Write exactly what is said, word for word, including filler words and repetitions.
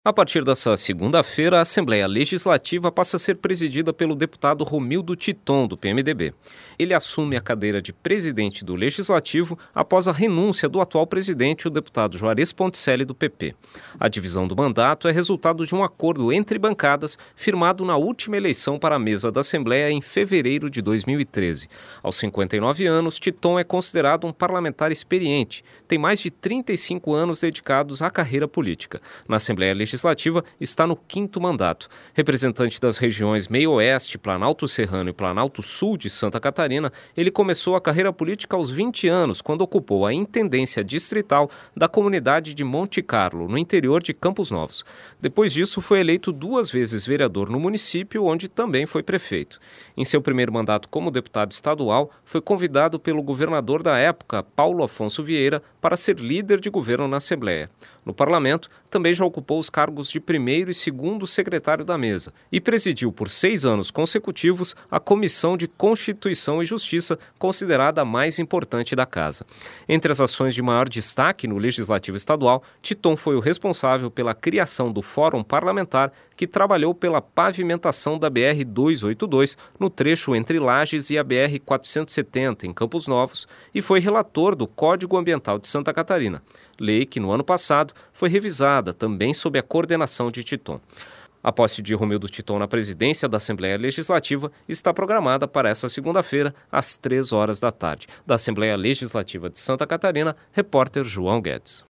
A partir dessa segunda-feira, a Assembleia Legislativa passa a ser presidida pelo deputado Romildo Titon, do P M D B. Ele assume a cadeira de presidente do Legislativo após a renúncia do atual presidente, o deputado Juarez Ponticelli, do P P. A divisão do mandato é resultado de um acordo entre bancadas firmado na última eleição para a mesa da Assembleia em fevereiro de dois mil e treze. Aos cinquenta e nove anos, Titon é considerado um parlamentar experiente. Tem mais de trinta e cinco anos dedicados à carreira política. Na Assembleia Legislativa, Legislativa está no quinto mandato. Representante das regiões Meio-Oeste, Planalto Serrano e Planalto Sul de Santa Catarina, ele começou a carreira política aos vinte anos, quando ocupou a intendência distrital da comunidade de Monte Carlo, no interior de Campos Novos. Depois disso, foi eleito duas vezes vereador no município, onde também foi prefeito. Em seu primeiro mandato como deputado estadual, foi convidado pelo governador da época, Paulo Afonso Vieira, para ser líder de governo na Assembleia. No parlamento, também já ocupou os cargos de primeiro e segundo secretário da mesa e presidiu por seis anos consecutivos a Comissão de Constituição e Justiça, considerada a mais importante da Casa. Entre as ações de maior destaque no Legislativo Estadual, Titon foi o responsável pela criação do Fórum Parlamentar, que trabalhou pela pavimentação da B R duzentos e oitenta e dois no trecho entre Lages e a B R quatrocentos e setenta, em Campos Novos, e foi relator do Código Ambiental de Santa Catarina, lei que, no ano passado, foi revisada também sob a coordenação de Titon. A posse de Romildo Titon na presidência da Assembleia Legislativa está programada para essa segunda-feira, às três horas da tarde. Da Assembleia Legislativa de Santa Catarina, repórter João Guedes.